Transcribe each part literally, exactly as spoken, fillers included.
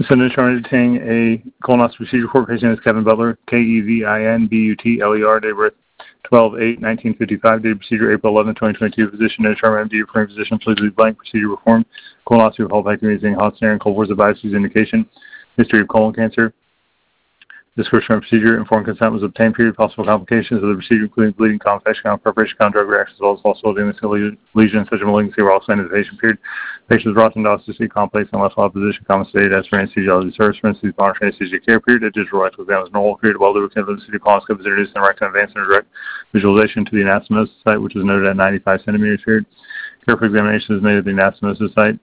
Senator entertaining a colonoscopy procedure for patient is Kevin Butler, K E V I N B U T L E R, date of birth twelve eight nineteen fifty-five, date of procedure April eleventh, twenty twenty-two. Physician, no term M D, referring physician, please leave blank. Procedure performed. Colonoscopy of colpectomy using hot snare and cold force device indication. History of colon cancer. Description of procedure. Informed consent was obtained. Period. Possible complications of the procedure, including bleeding, confection, preparation, drug reactions, as well as possibility of a lesion such a malignancy were also ended the patient. Period. Patient was brought to endoscopy complex and left lab position. Common state as for anesthesiology service, for instance, monitoring anesthesia care. Period. A digital rectal exam was normal. Period. While lubricant of the colonoscope was introduced in rectum advanced and direct visualization to the anastomosis site, which was noted at ninety-five centimeters. Period. Careful examination was made of the anastomosis site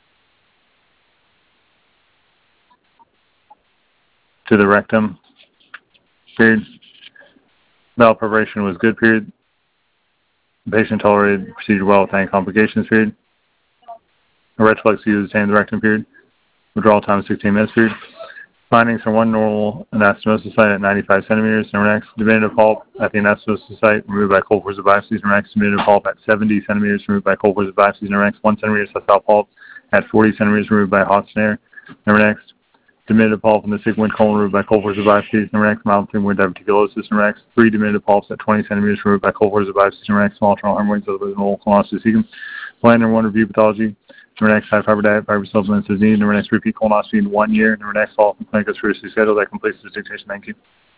to the rectum. Period. Bowel preparation was good. Period. The patient tolerated the procedure well without any complications. Period. A retroflex was obtained in the rectum. Period. Withdrawal time is sixteen minutes. Period. Findings from one normal anastomosis site at ninety-five centimeters. Number next, diminutive pulp at the anastomosis site removed by cold force of biopsies. Number next, diminutive pulp at seventy centimeters removed by cold force of biopsies. Number next, one centimeter sessile pulp at forty centimeters removed by hot snare. Number next, diminutive pulp in the sigmoid colon removed by cold force of biopsies. Number next, mild sigmoid diverticulosis. Number next, three diminutive pulps at twenty centimeters removed by cold force of biopsies. Number next, small internal hemorrhoids of the normal colonoscopy cecum. Plan number one, review pathology. Number next, high fiber diet, fiber supplements as needed. Number next, repeat colonoscopy in one year. Number next, follow-up and clinic is previously scheduled. That completes the dictation. Thank you.